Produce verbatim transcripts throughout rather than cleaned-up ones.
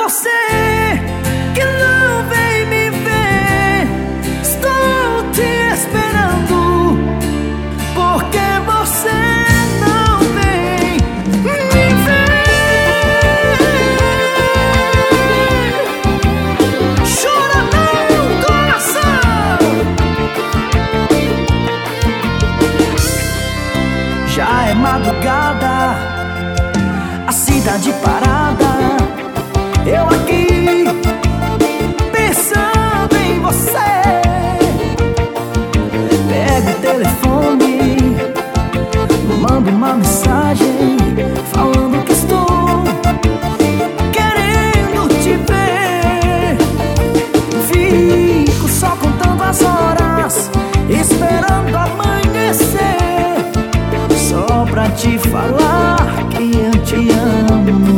você que não vem me ver. Estou te esperando, porque você não vem me ver. Chora não, coração. Já é madrugada, a cidade parada, eu aqui pensando em você. Pego o telefone, mando uma mensagem falando que estou querendo te ver. Fico só contando as horas, esperando amanhecer, só pra te falar que eu te amo.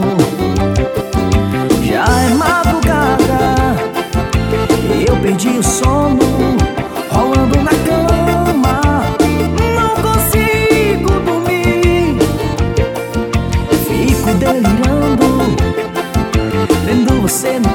Já é madrugada, eu perdi o sono, rolando na cama, não consigo dormir. Fico delirando, vendo você no